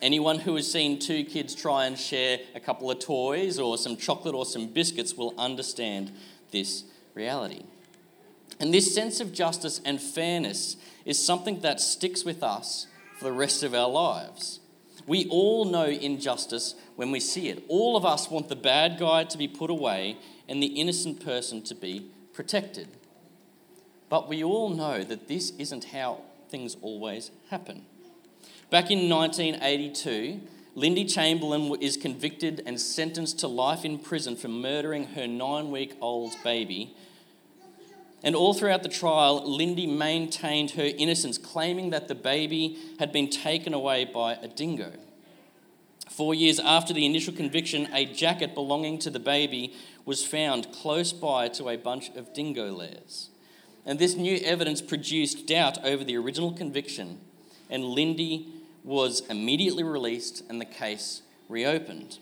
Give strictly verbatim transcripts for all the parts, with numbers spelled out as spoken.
Anyone who has seen two kids try and share a couple of toys or some chocolate or some biscuits will understand this reality. And this sense of justice and fairness is something that sticks with us for the rest of our lives. We all know injustice when we see it. All of us want the bad guy to be put away and the innocent person to be protected. But we all know that this isn't how things always happen. Back in nineteen eighty-two, Lindy Chamberlain is convicted and sentenced to life in prison for murdering her nine-week-old baby. And all throughout the trial, Lindy maintained her innocence, claiming that the baby had been taken away by a dingo. Four years after the initial conviction, a jacket belonging to the baby was found close by to a bunch of dingo lairs. And this new evidence produced doubt over the original conviction, and Lindy was immediately released and the case reopened.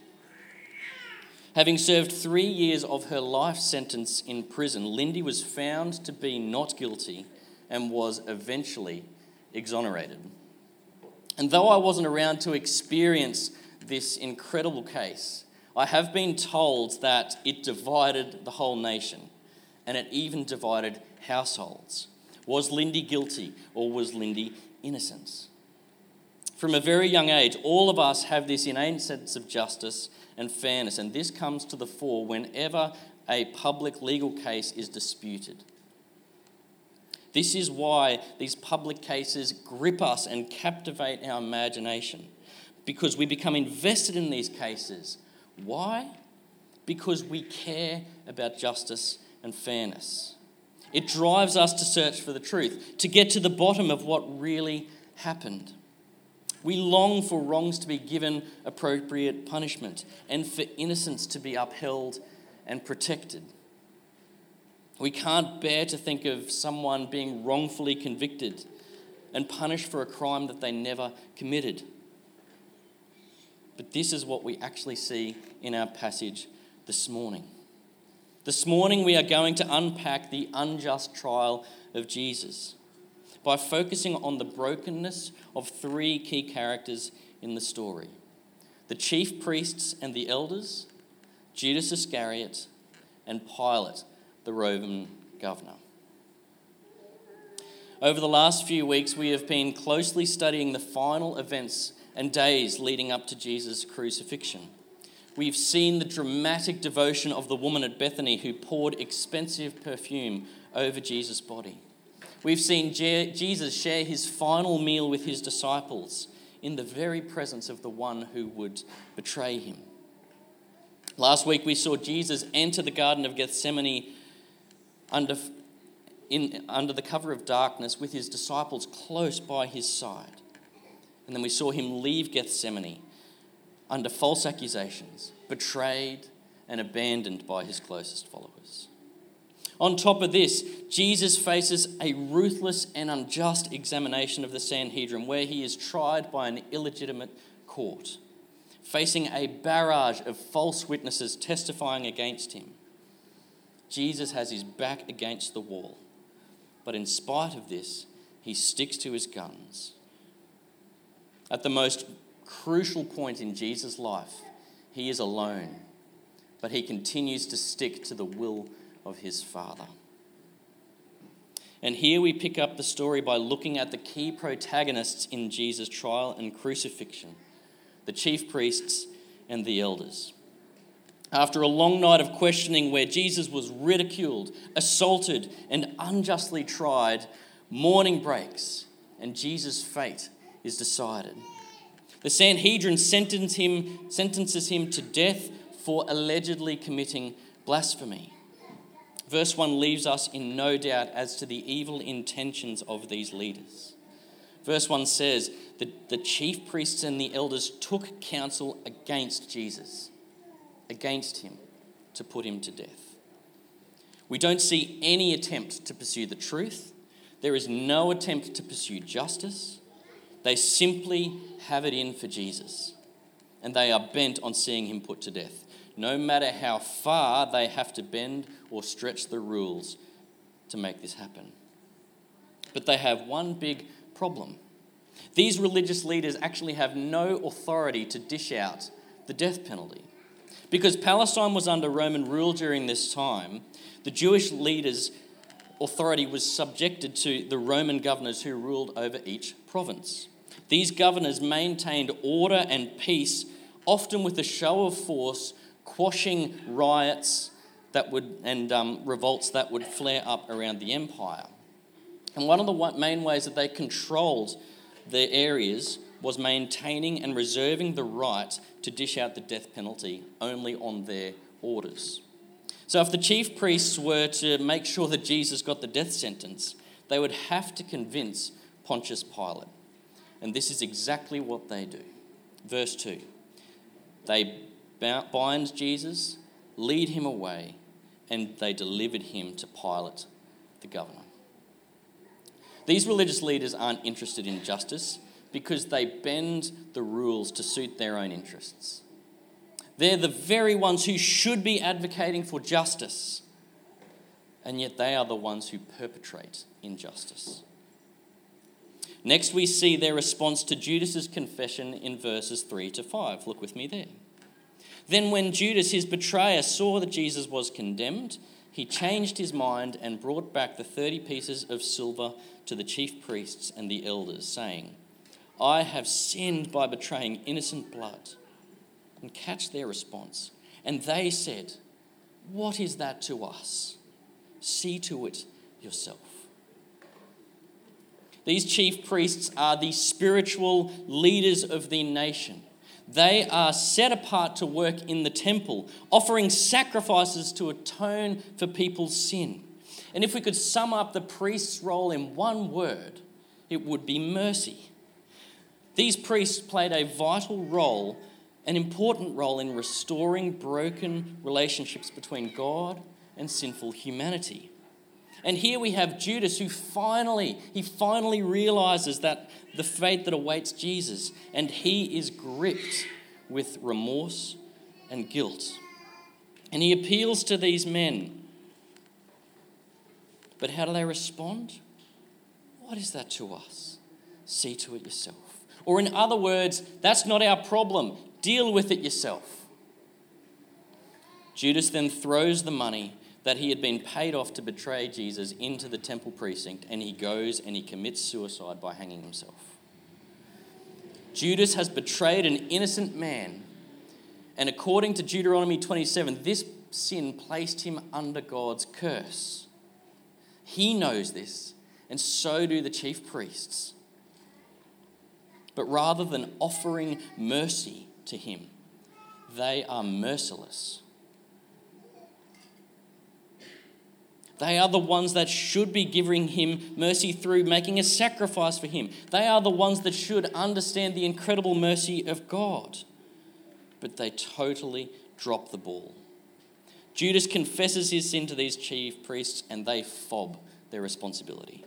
Having served three years of her life sentence in prison, Lindy was found to be not guilty and was eventually exonerated. And though I wasn't around to experience this incredible case, I have been told that it divided the whole nation, and it even divided households. Was Lindy guilty or was Lindy innocent? From a very young age, all of us have this innate sense of justice and fairness, and this comes to the fore whenever a public legal case is disputed. This is why these public cases grip us and captivate our imagination, because we become invested in these cases. Why? Because we care about justice and fairness. It drives us to search for the truth, to get to the bottom of what really happened. We long for wrongs to be given appropriate punishment and for innocence to be upheld and protected. We can't bear to think of someone being wrongfully convicted and punished for a crime that they never committed. But this is what we actually see in our passage this morning. This morning we are going to unpack the unjust trial of Jesus by focusing on the brokenness of three key characters in the story: the chief priests and the elders, Judas Iscariot, and Pilate, the Roman governor. Over the last few weeks, we have been closely studying the final events and days leading up to Jesus' crucifixion. We've seen the dramatic devotion of the woman at Bethany who poured expensive perfume over Jesus' body. We've seen Je- Jesus share his final meal with his disciples in the very presence of the one who would betray him. Last week we saw Jesus enter the Garden of Gethsemane under, in, under the cover of darkness with his disciples close by his side. And then we saw him leave Gethsemane under false accusations, betrayed and abandoned by his closest followers. On top of this, Jesus faces a ruthless and unjust examination of the Sanhedrin, where he is tried by an illegitimate court, facing a barrage of false witnesses testifying against him. Jesus has his back against the wall, but in spite of this, he sticks to his guns. At the most crucial point in Jesus' life, he is alone, but he continues to stick to the will of his Father. And here we pick up the story by looking at the key protagonists in Jesus' trial and crucifixion, the chief priests and the elders. After a long night of questioning where Jesus was ridiculed, assaulted, and unjustly tried, morning breaks and Jesus' fate is decided. The Sanhedrin sentence him, sentences him to death for allegedly committing blasphemy. Verse one leaves us in no doubt as to the evil intentions of these leaders. Verse one says that the chief priests and the elders took counsel against Jesus, against him, to put him to death. We don't see any attempt to pursue the truth. There is no attempt to pursue justice. They simply have it in for Jesus, and they are bent on seeing him put to death, no matter how far they have to bend or stretch the rules to make this happen. But they have one big problem. These religious leaders actually have no authority to dish out the death penalty. Because Palestine was under Roman rule during this time, the Jewish leaders' authority was subjected to the Roman governors who ruled over each province. These governors maintained order and peace, often with a show of force, quashing riots that would and um, revolts that would flare up around the empire. And one of the main ways that they controlled their areas was maintaining and reserving the right to dish out the death penalty only on their orders. So if the chief priests were to make sure that Jesus got the death sentence, they would have to convince Pontius Pilate. And this is exactly what they do. Verse two, they bind Jesus, lead him away, and they delivered him to Pilate, the governor. These religious leaders aren't interested in justice because they bend the rules to suit their own interests. They're the very ones who should be advocating for justice, and yet they are the ones who perpetrate injustice. Next, we see their response to Judas's confession in verses three to five. Look with me there. Then when Judas, his betrayer, saw that Jesus was condemned, he changed his mind and brought back the thirty pieces of silver to the chief priests and the elders, saying, I have sinned by betraying innocent blood. And catch their response. And they said, what is that to us? See to it yourself. These chief priests are the spiritual leaders of the nation. They are set apart to work in the temple, offering sacrifices to atone for people's sin. And if we could sum up the priest's role in one word, it would be mercy. These priests played a vital role, an important role in restoring broken relationships between God and sinful humanity. And here we have Judas who finally, he finally realizes that the fate that awaits Jesus, and he is gripped with remorse and guilt. And he appeals to these men. But how do they respond? What is that to us? See to it yourself. Or in other words, that's not our problem. Deal with it yourself. Judas then throws the money that he had been paid off to betray Jesus into the temple precinct, and he goes and he commits suicide by hanging himself. Judas has betrayed an innocent man, and according to Deuteronomy twenty-seven, this sin placed him under God's curse. He knows this, and so do the chief priests. But rather than offering mercy to him, they are merciless. They are the ones that should be giving him mercy through making a sacrifice for him. They are the ones that should understand the incredible mercy of God. But they totally drop the ball. Judas confesses his sin to these chief priests, and they fob their responsibility.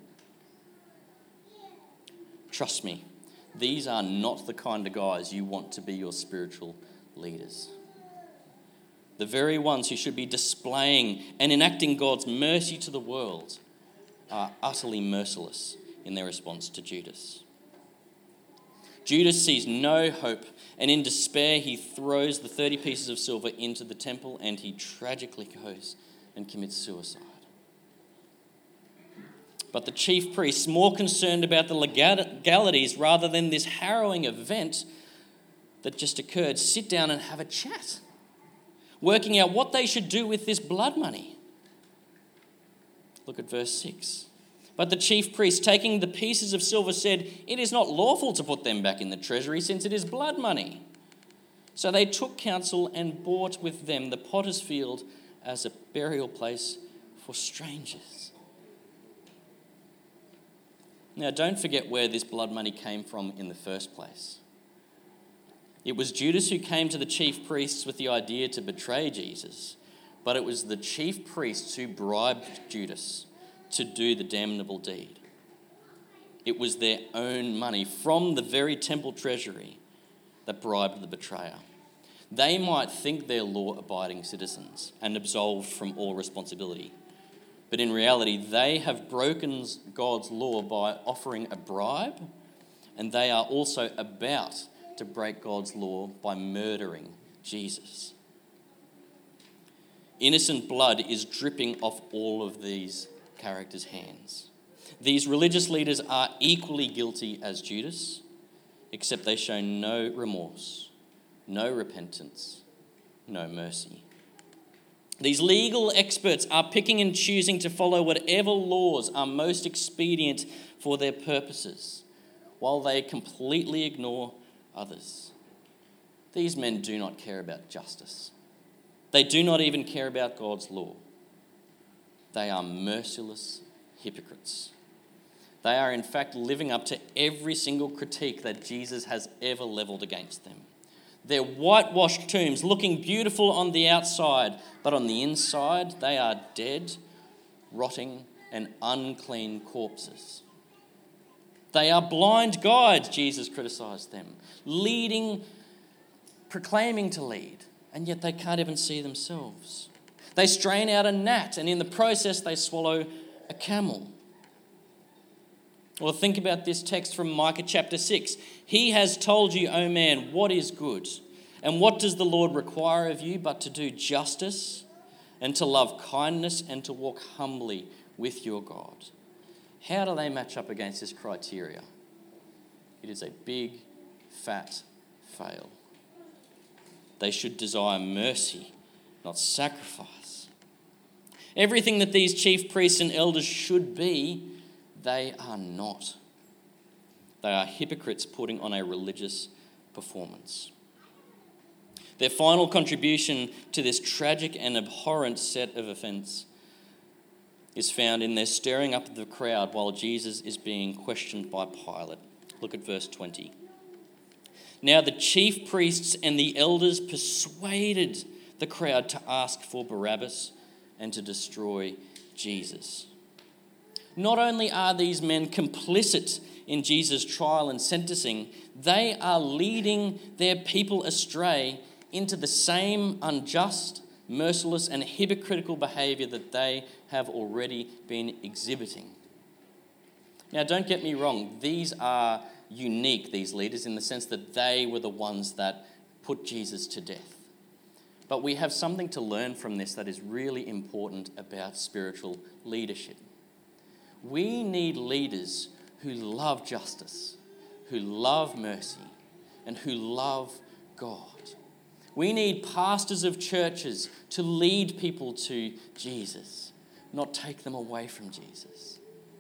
Trust me, these are not the kind of guys you want to be your spiritual leaders. The very ones who should be displaying and enacting God's mercy to the world are utterly merciless in their response to Judas. Judas sees no hope, and in despair he throws the thirty pieces of silver into the temple, and he tragically goes and commits suicide. But the chief priests, more concerned about the legalities rather than this harrowing event that just occurred, sit down and have a chat, working out what they should do with this blood money. Look at verse six. But the chief priest, taking the pieces of silver, said, "It is not lawful to put them back in the treasury, since it is blood money." So they took counsel and bought with them the potter's field as a burial place for strangers. Now, don't forget where this blood money came from in the first place. It was Judas who came to the chief priests with the idea to betray Jesus, but it was the chief priests who bribed Judas to do the damnable deed. It was their own money from the very temple treasury that bribed the betrayer. They might think they're law-abiding citizens and absolved from all responsibility, but in reality, they have broken God's law by offering a bribe and they are also about to break God's law by murdering Jesus. Innocent blood is dripping off all of these characters' hands. These religious leaders are equally guilty as Judas, except they show no remorse, no repentance, no mercy. These legal experts are picking and choosing to follow whatever laws are most expedient for their purposes, while they completely ignore others. These men do not care about justice. They do not even care about God's law. They are merciless hypocrites. They are in fact living up to every single critique that Jesus has ever leveled against them. They're whitewashed tombs, looking beautiful on the outside, but on the inside they are dead, rotting, and unclean corpses. They are blind guides, Jesus criticised them, leading, proclaiming to lead, and yet they can't even see themselves. They strain out a gnat, and in the process they swallow a camel. Well, think about this text from Micah chapter six. He has told you, O man, what is good, and what does the Lord require of you but to do justice and to love kindness and to walk humbly with your God. How do they match up against this criteria? It is a big, fat fail. They should desire mercy, not sacrifice. Everything that these chief priests and elders should be, they are not. They are hypocrites putting on a religious performance. Their final contribution to this tragic and abhorrent set of offence is found in their stirring up of the crowd while Jesus is being questioned by Pilate. Look at verse twenty. Now the chief priests and the elders persuaded the crowd to ask for Barabbas and to destroy Jesus. Not only are these men complicit in Jesus' trial and sentencing, they are leading their people astray into the same unjust, merciless, and hypocritical behaviour that they have already been exhibiting. Now, don't get me wrong, these are unique, these leaders, in the sense that they were the ones that put Jesus to death. But we have something to learn from this that is really important about spiritual leadership. We need leaders who love justice, who love mercy, and who love God. We need pastors of churches to lead people to Jesus, not take them away from Jesus.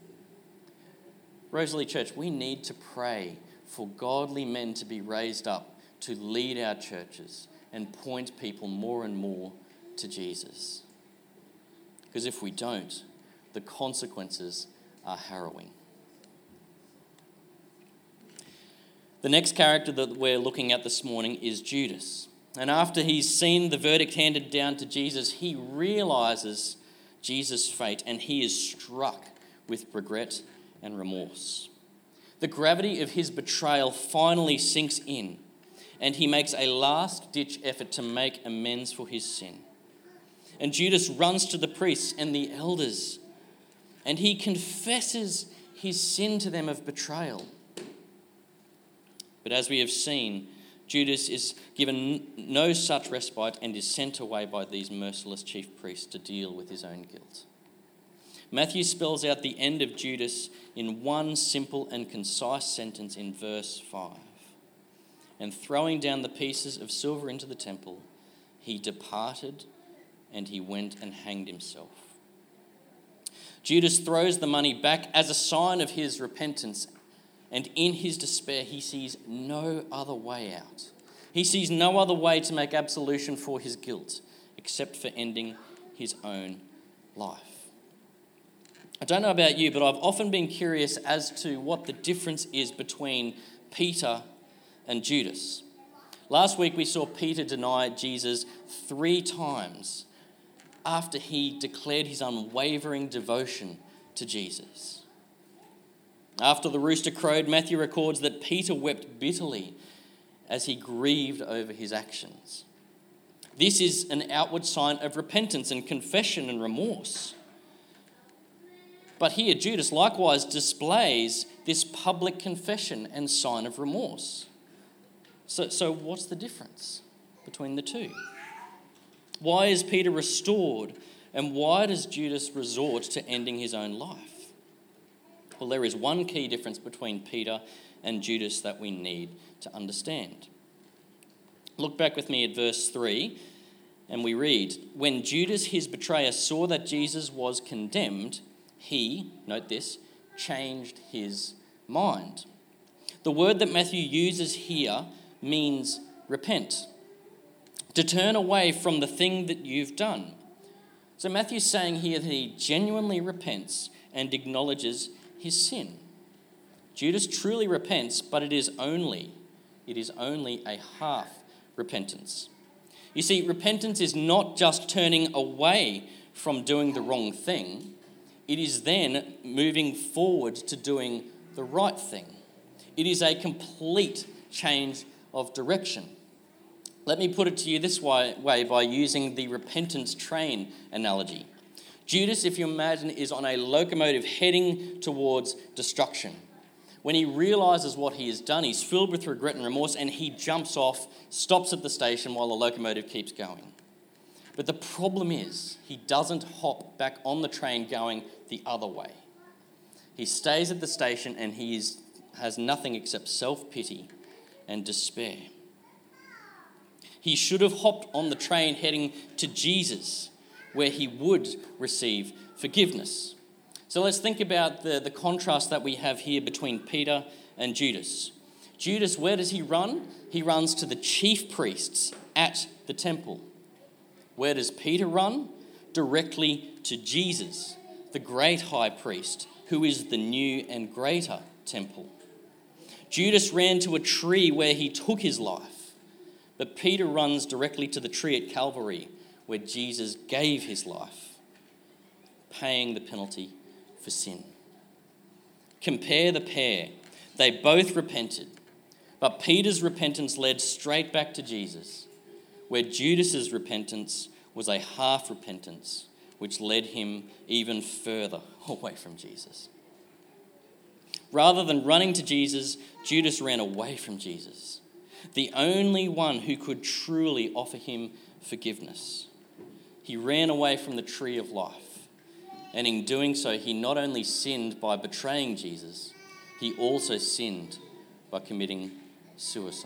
Rosalie Church, we need to pray for godly men to be raised up to lead our churches and point people more and more to Jesus. Because if we don't, the consequences are harrowing. The next character that we're looking at this morning is Judas. And after he's seen the verdict handed down to Jesus, he realizes Jesus' fate and he is struck with regret and remorse. The gravity of his betrayal finally sinks in, and he makes a last-ditch effort to make amends for his sin. And Judas runs to the priests and the elders, and he confesses his sin to them of betrayal. But as we have seen, Judas is given no such respite and is sent away by these merciless chief priests to deal with his own guilt. Matthew spells out the end of Judas in one simple and concise sentence in verse five. And throwing down the pieces of silver into the temple, he departed and he went and hanged himself. Judas throws the money back as a sign of his repentance, and in his despair he sees no other way out. He sees no other way to make absolution for his guilt except for ending his own life. I don't know about you, but I've often been curious as to what the difference is between Peter and Judas. Last week we saw Peter deny Jesus three times after he declared his unwavering devotion to Jesus. After the rooster crowed, Matthew records that Peter wept bitterly as he grieved over his actions. This is an outward sign of repentance and confession and remorse. But here, Judas likewise displays this public confession and sign of remorse. So, so what's the difference between the two? Why is Peter restored, and why does Judas resort to ending his own life? Well, there is one key difference between Peter and Judas that we need to understand. Look back with me at verse three, and we read, "When Judas, his betrayer, saw that Jesus was condemned, he," note this, "changed his mind." The word that Matthew uses here means repent, to turn away from the thing that you've done. So Matthew's saying here that he genuinely repents and acknowledges his sin. Judas truly repents, but it is only, it is only a half repentance. You see, repentance is not just turning away from doing the wrong thing. It is then moving forward to doing the right thing. It is a complete change of direction. Let me put it to you this way, way by using the repentance train analogy. Judas, if you imagine, is on a locomotive heading towards destruction. When he realizes what he has done, he's filled with regret and remorse, and he jumps off, stops at the station while the locomotive keeps going. But the problem is, he doesn't hop back on the train going the other way. He stays at the station, and he is, has nothing except self-pity and despair. He should have hopped on the train heading to Jesus, where he would receive forgiveness. So let's think about the, the contrast that we have here between Peter and Judas. Judas, where does he run? He runs to the chief priests at the temple. Where does Peter run? Directly to Jesus, the great high priest, who is the new and greater temple. Judas ran to a tree where he took his life, but Peter runs directly to the tree at Calvary, where Jesus gave his life, paying the penalty for sin. Compare the pair. They both repented, but Peter's repentance led straight back to Jesus, where Judas's repentance was a half repentance, which led him even further away from Jesus. Rather than running to Jesus, Judas ran away from Jesus, the only one who could truly offer him forgiveness. He ran away from the tree of life, and in doing so, he not only sinned by betraying Jesus, he also sinned by committing suicide.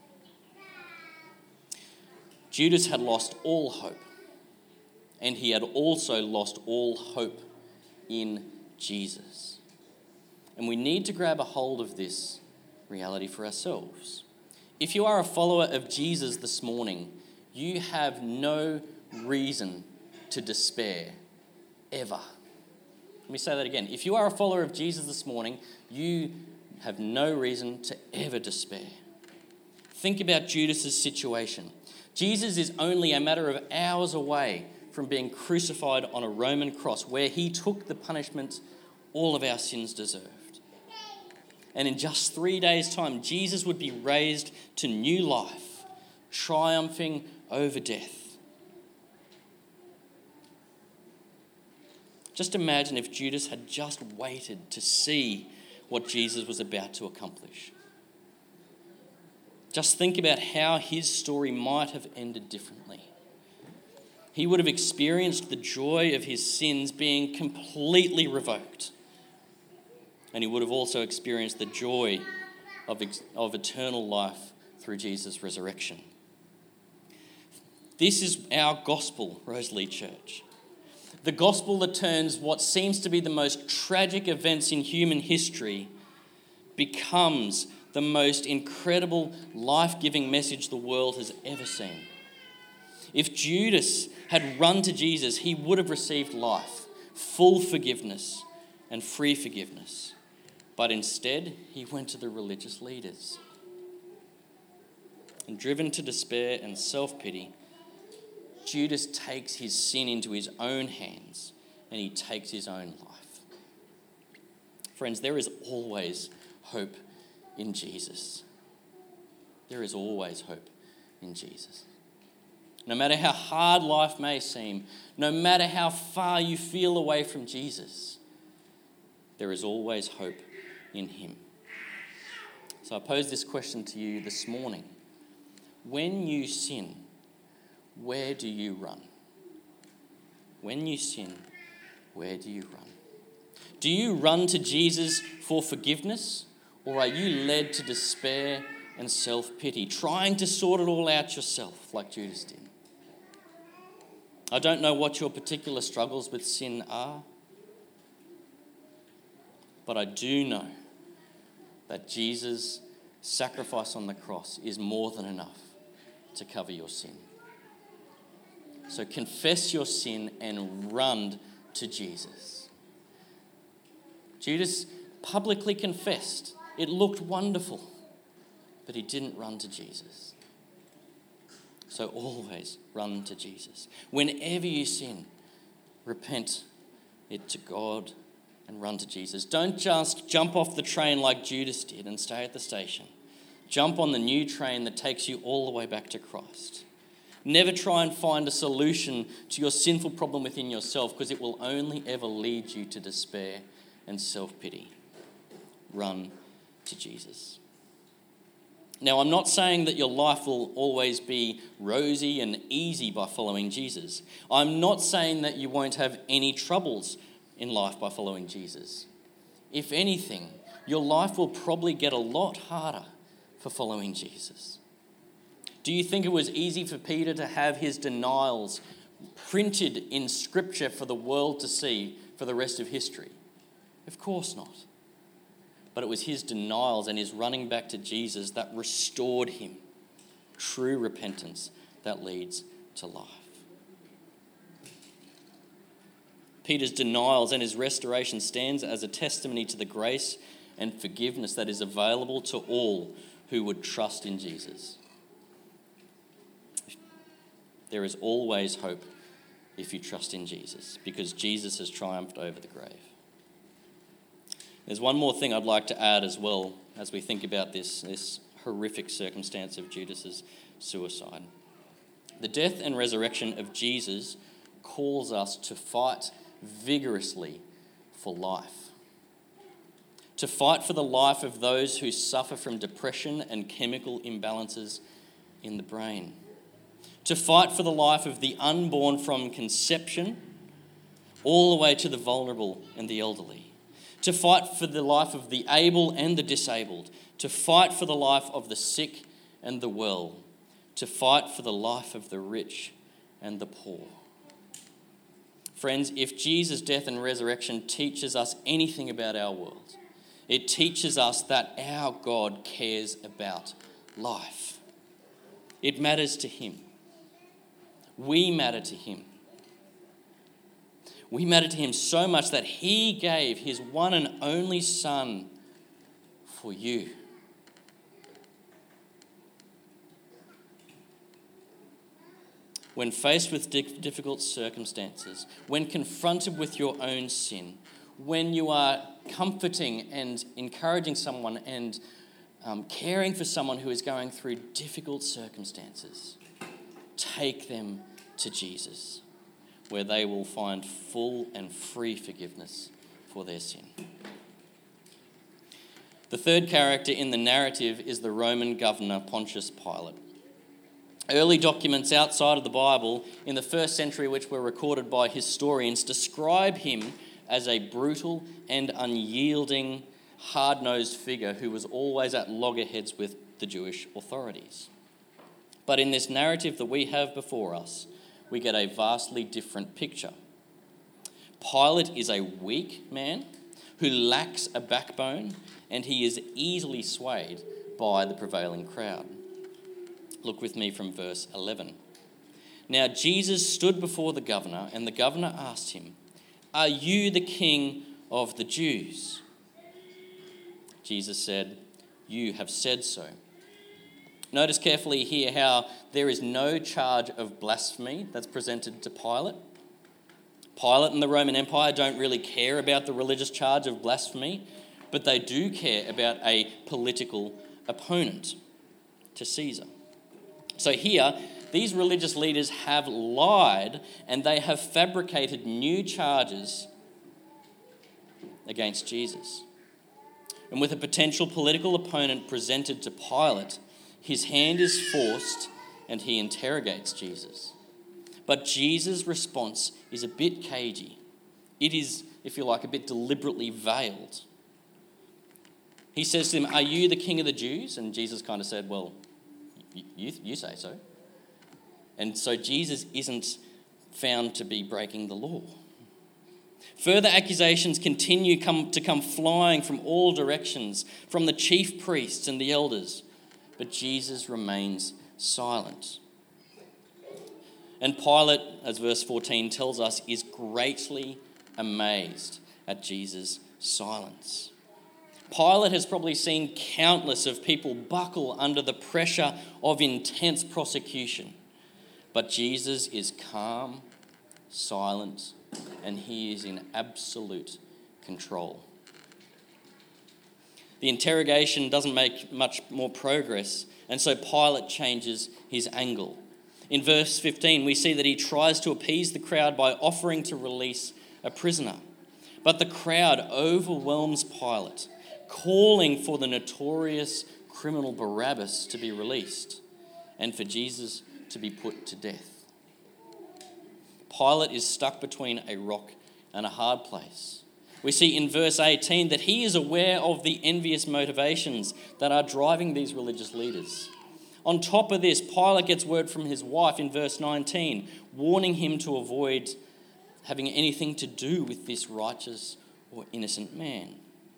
Judas had lost all hope, and he had also lost all hope in Jesus. And we need to grab a hold of this reality for ourselves. If you are a follower of Jesus this morning, you have no reason to despair, ever. Let me say that again. If you are a follower of Jesus this morning, you have no reason to ever despair. Think about Judas's situation. Jesus is only a matter of hours away from being crucified on a Roman cross, where he took the punishment all of our sins deserved. And in just three days' time, Jesus would be raised to new life, triumphing over death. Just imagine if Judas had just waited to see what Jesus was about to accomplish. Just think about how his story might have ended differently. He would have experienced the joy of his sins being completely revoked. And he would have also experienced the joy of, of eternal life through Jesus' resurrection. This is our gospel, Rosalie Church. The gospel that turns what seems to be the most tragic events in human history becomes the most incredible, life-giving message the world has ever seen. If Judas had run to Jesus, he would have received life, full forgiveness, and free forgiveness. But instead, he went to the religious leaders. And driven to despair and self-pity, Judas takes his sin into his own hands, and he takes his own life. Friends, there is always hope in Jesus. There is always hope in Jesus. No matter how hard life may seem, no matter how far you feel away from Jesus, there is always hope in him. So I pose this question to you this morning. When you sin, where do you run? When you sin, where do you run? Do you run to Jesus for forgiveness, or are you led to despair and self-pity, trying to sort it all out yourself like Judas did? I don't know what your particular struggles with sin are, but I do know that Jesus' sacrifice on the cross is more than enough to cover your sin. So confess your sin and run to Jesus. Judas publicly confessed. It looked wonderful, but he didn't run to Jesus. So always run to Jesus. Whenever you sin, repent it to God and run to Jesus. Don't just jump off the train like Judas did and stay at the station. Jump on the new train that takes you all the way back to Christ. Never try and find a solution to your sinful problem within yourself, because it will only ever lead you to despair and self-pity. Run to Jesus. Now, I'm not saying that your life will always be rosy and easy by following Jesus. I'm not saying that you won't have any troubles in life by following Jesus. If anything, your life will probably get a lot harder for following Jesus. Do you think it was easy for Peter to have his denials printed in Scripture for the world to see for the rest of history? Of course not. But it was his denials and his running back to Jesus that restored him. True repentance that leads to life. Peter's denials and his restoration stands as a testimony to the grace and forgiveness that is available to all who would trust in Jesus. There is always hope if you trust in Jesus, because Jesus has triumphed over the grave. There's one more thing I'd like to add as well as we think about this, this horrific circumstance of Judas's suicide. The death and resurrection of Jesus calls us to fight vigorously for life. To fight for the life of those who suffer from depression and chemical imbalances in the brain. To fight for the life of the unborn from conception all the way to the vulnerable and the elderly. To fight for the life of the able and the disabled. To fight for the life of the sick and the well. To fight for the life of the rich and the poor. Friends, if Jesus' death and resurrection teaches us anything about our world, it teaches us that our God cares about life. It matters to him. We matter to him. We matter to him so much that he gave his one and only Son for you. When faced with difficult circumstances, when confronted with your own sin, when you are comforting and encouraging someone and um, caring for someone who is going through difficult circumstances, take them to Jesus, where they will find full and free forgiveness for their sin. The third character in the narrative is the Roman governor Pontius Pilate. Early documents outside of the Bible in the first century, which were recorded by historians, describe him as a brutal and unyielding, hard-nosed figure who was always at loggerheads with the Jewish authorities. But in this narrative that we have before us, we get a vastly different picture. Pilate is a weak man who lacks a backbone, and he is easily swayed by the prevailing crowd. Look with me from verse eleven. Now Jesus stood before the governor, and the governor asked him, "Are you the king of the Jews?" Jesus said, "You have said so." Notice carefully here how there is no charge of blasphemy that's presented to Pilate. Pilate and the Roman Empire don't really care about the religious charge of blasphemy, but they do care about a political opponent to Caesar. So here, these religious leaders have lied and they have fabricated new charges against Jesus. And with a potential political opponent presented to Pilate, his hand is forced and he interrogates Jesus. But Jesus' response is a bit cagey. It is, if you like, a bit deliberately veiled. He says to him, "Are you the king of the Jews?" And Jesus kind of said, "Well, you, you say so." And so Jesus isn't found to be breaking the law. Further accusations continue come, to come flying from all directions, from the chief priests and the elders. But Jesus remains silent. And Pilate, as verse fourteen tells us, is greatly amazed at Jesus' silence. Pilate has probably seen countless of people buckle under the pressure of intense prosecution. But Jesus is calm, silent, and he is in absolute control. The interrogation doesn't make much more progress, and so Pilate changes his angle. In verse fifteen, we see that he tries to appease the crowd by offering to release a prisoner. But the crowd overwhelms Pilate, calling for the notorious criminal Barabbas to be released and for Jesus to be put to death. Pilate is stuck between a rock and a hard place. We see in verse eighteen that he is aware of the envious motivations that are driving these religious leaders. On top of this, Pilate gets word from his wife in verse nineteen, warning him to avoid having anything to do with this righteous or innocent man.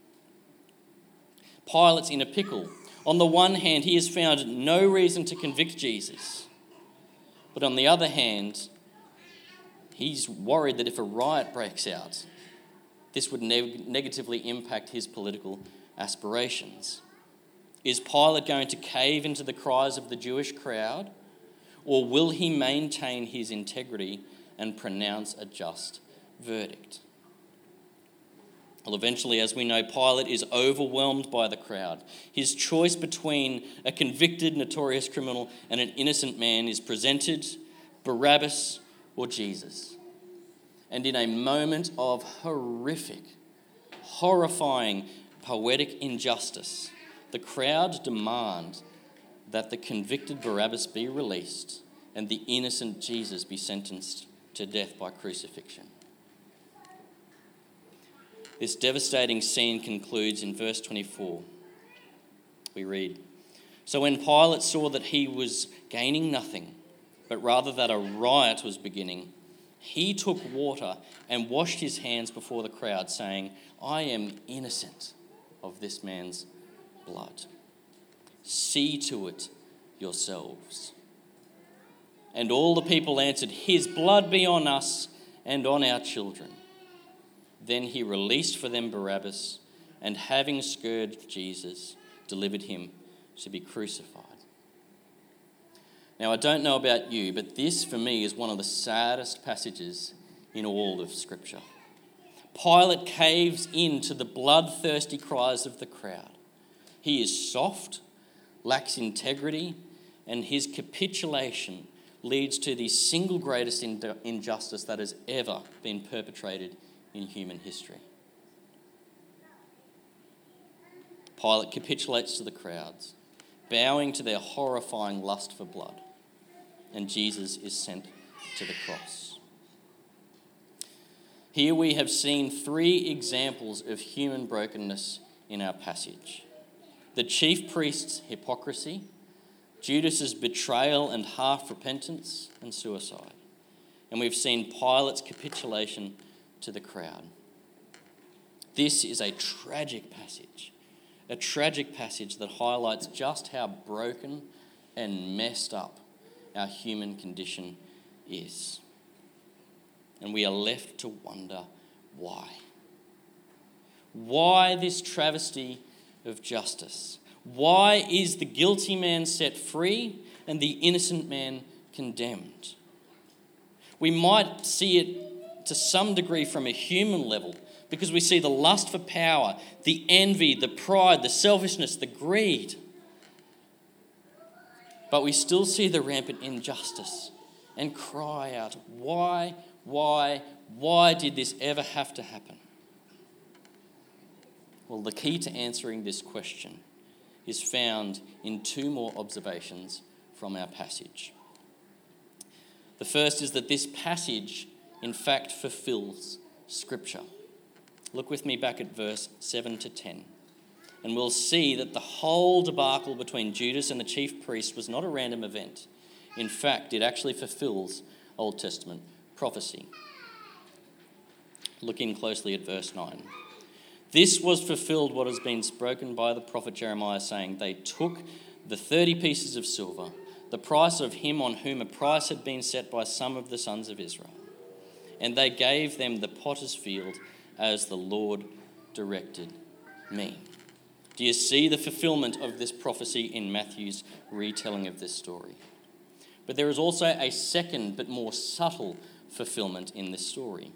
Pilate's in a pickle. On the one hand, he has found no reason to convict Jesus. But on the other hand, he's worried that if a riot breaks out, this would neg- negatively impact his political aspirations. Is Pilate going to cave into the cries of the Jewish crowd, or will he maintain his integrity and pronounce a just verdict? Well, eventually, as we know, Pilate is overwhelmed by the crowd. His choice between a convicted, notorious criminal and an innocent man is presented: Barabbas or Jesus. And in a moment of horrific, horrifying, poetic injustice, the crowd demand that the convicted Barabbas be released and the innocent Jesus be sentenced to death by crucifixion. This devastating scene concludes in verse twenty-four. We read, "So when Pilate saw that he was gaining nothing, but rather that a riot was beginning, he took water and washed his hands before the crowd, saying, 'I am innocent of this man's blood. See to it yourselves.' And all the people answered, 'His blood be on us and on our children.' Then he released for them Barabbas, and having scourged Jesus, delivered him to be crucified." Now, I don't know about you, but this for me is one of the saddest passages in all of Scripture. Pilate caves in to the bloodthirsty cries of the crowd. He is soft, lacks integrity, and his capitulation leads to the single greatest injustice that has ever been perpetrated in human history. Pilate capitulates to the crowds, bowing to their horrifying lust for blood, and Jesus is sent to the cross. Here we have seen three examples of human brokenness in our passage: the chief priest's hypocrisy, Judas's betrayal and half repentance and suicide, and we've seen Pilate's capitulation to the crowd. This is a tragic passage, a tragic passage that highlights just how broken and messed up our human condition is. And we are left to wonder why. Why this travesty of justice? Why is the guilty man set free and the innocent man condemned? We might see it to some degree from a human level, because we see the lust for power, the envy, the pride, the selfishness, the greed. But we still see the rampant injustice and cry out, why, why, why did this ever have to happen? Well, the key to answering this question is found in two more observations from our passage. The first is that this passage, in fact, fulfills Scripture. Look with me back at verse seven to ten, and we'll see that the whole debacle between Judas and the chief priest was not a random event. In fact, it actually fulfills Old Testament prophecy. Look in closely at verse nine. This was fulfilled what has been spoken by the prophet Jeremiah, saying, they took the thirty pieces of silver, the price of him on whom a price had been set by some of the sons of Israel, and they gave them the potter's field as the Lord directed me. Do you see the fulfillment of this prophecy in Matthew's retelling of this story? But there is also a second but more subtle fulfillment in this story.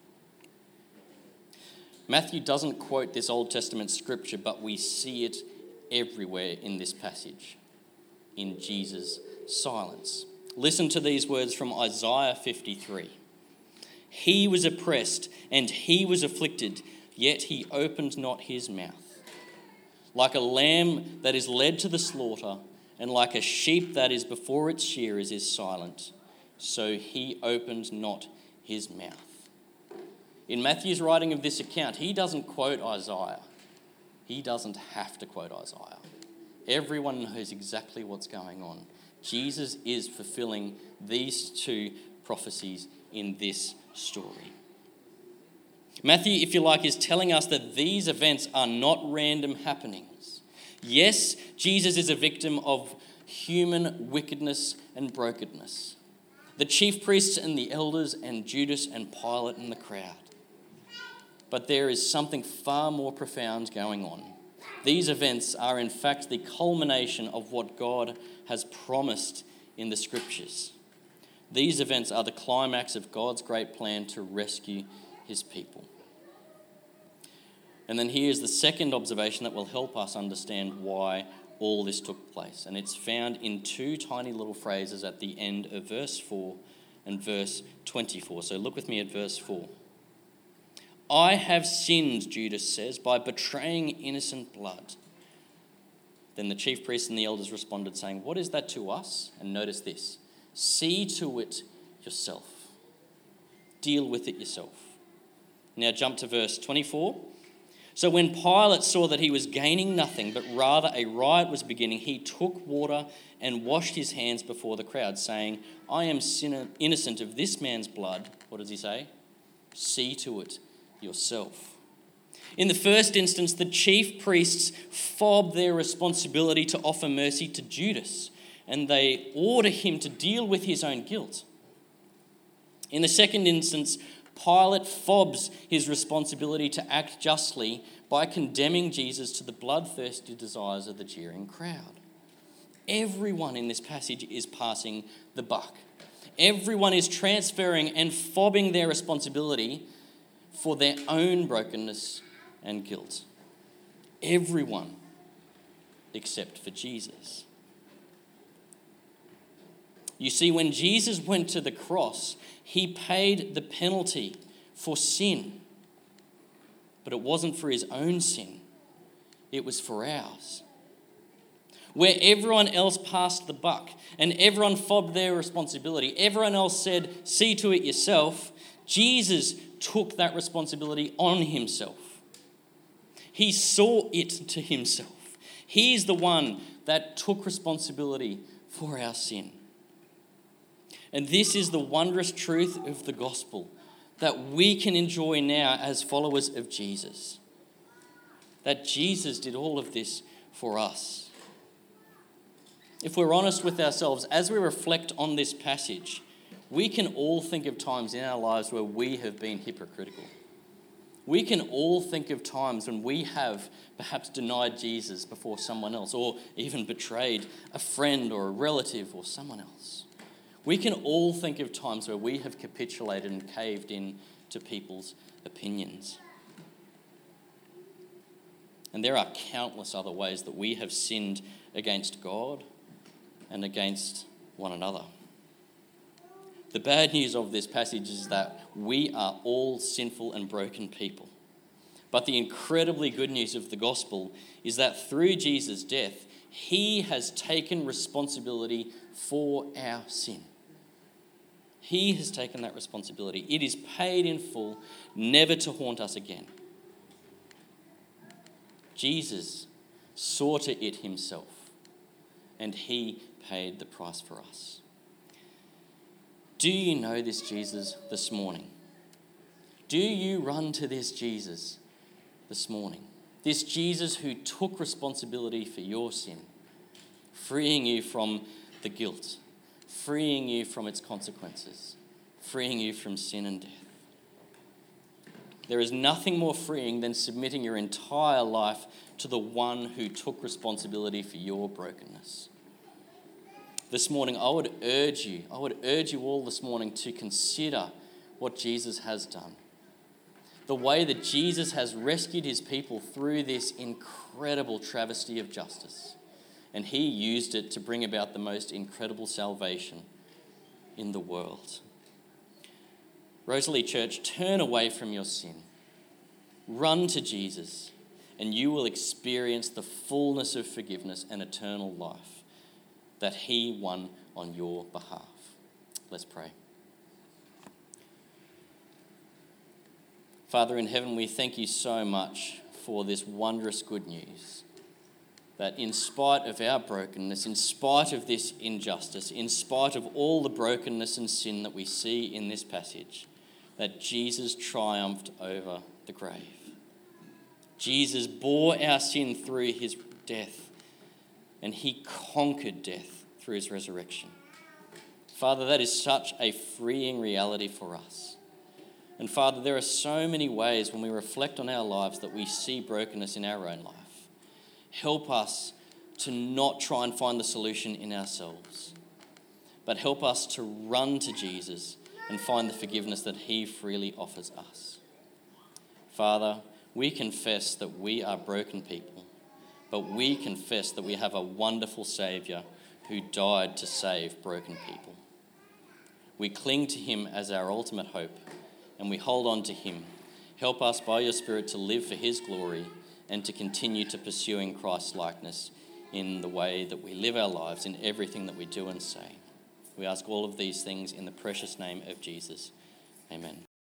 Matthew doesn't quote this Old Testament scripture, but we see it everywhere in this passage, in Jesus' silence. Listen to these words from Isaiah fifty-three. He was oppressed and he was afflicted, yet he opened not his mouth. Like a lamb that is led to the slaughter, and like a sheep that is before its shearers is silent, so he opened not his mouth. In Matthew's writing of this account, he doesn't quote Isaiah. He doesn't have to quote Isaiah. Everyone knows exactly what's going on. Jesus is fulfilling these two prophecies in this story. Matthew, if you like, is telling us that these events are not random happenings. Yes, Jesus is a victim of human wickedness and brokenness. The chief priests and the elders and Judas and Pilate and the crowd. But there is something far more profound going on. These events are in fact the culmination of what God has promised in the scriptures. These events are the climax of God's great plan to rescue his people. And then here's the second observation that will help us understand why all this took place. And it's found in two tiny little phrases at the end of verse four and verse twenty-four. So look with me at verse four. I have sinned, Judas says, by betraying innocent blood. Then the chief priests and the elders responded, saying, what is that to us? And notice this, see to it yourself. Deal with it yourself. Now jump to verse twenty-four. So when Pilate saw that he was gaining nothing, but rather a riot was beginning, he took water and washed his hands before the crowd, saying, I am sinner, innocent of this man's blood. What does he say? See to it yourself. In the first instance, the chief priests fob their responsibility to offer mercy to Judas, and they order him to deal with his own guilt. In the second instance, Pilate fobs his responsibility to act justly by condemning Jesus to the bloodthirsty desires of the jeering crowd. Everyone in this passage is passing the buck. Everyone is transferring and fobbing their responsibility for their own brokenness and guilt. Everyone except for Jesus. You see, when Jesus went to the cross, he paid the penalty for sin. But it wasn't for his own sin. It was for ours. Where everyone else passed the buck and everyone fobbed their responsibility, everyone else said, see to it yourself, Jesus took that responsibility on himself. He saw it to himself. He's the one that took responsibility for our sin. And this is the wondrous truth of the gospel that we can enjoy now as followers of Jesus. That Jesus did all of this for us. If we're honest with ourselves, as we reflect on this passage, we can all think of times in our lives where we have been hypocritical. We can all think of times when we have perhaps denied Jesus before someone else, or even betrayed a friend or a relative or someone else. We can all think of times where we have capitulated and caved in to people's opinions. And there are countless other ways that we have sinned against God and against one another. The bad news of this passage is that we are all sinful and broken people. But the incredibly good news of the gospel is that through Jesus' death, he has taken responsibility for our sin. He has taken that responsibility. It is paid in full, never to haunt us again. Jesus saw to it himself, and he paid the price for us. Do you know this Jesus this morning? Do you run to this Jesus this morning? This Jesus who took responsibility for your sin, freeing you from the guilt, freeing you from its consequences, freeing you from sin and death. There is nothing more freeing than submitting your entire life to the one who took responsibility for your brokenness. This morning, I would urge you, I would urge you all this morning to consider what Jesus has done. The way that Jesus has rescued his people through this incredible travesty of justice. And he used it to bring about the most incredible salvation in the world. Rosalie Church, turn away from your sin. Run to Jesus, and you will experience the fullness of forgiveness and eternal life that he won on your behalf. Let's pray. Father in heaven, we thank you so much for this wondrous good news, that in spite of our brokenness, in spite of this injustice, in spite of all the brokenness and sin that we see in this passage, that Jesus triumphed over the grave. Jesus bore our sin through his death, and he conquered death through his resurrection. Father, that is such a freeing reality for us. And Father, there are so many ways when we reflect on our lives that we see brokenness in our own life. Help us to not try and find the solution in ourselves, but help us to run to Jesus and find the forgiveness that he freely offers us. Father, we confess that we are broken people, but we confess that we have a wonderful Saviour who died to save broken people. We cling to him as our ultimate hope, and we hold on to him. Help us by your Spirit to live for his glory and to continue to pursuing Christ's likeness in the way that we live our lives, in everything that we do and say. We ask all of these things in the precious name of Jesus. Amen.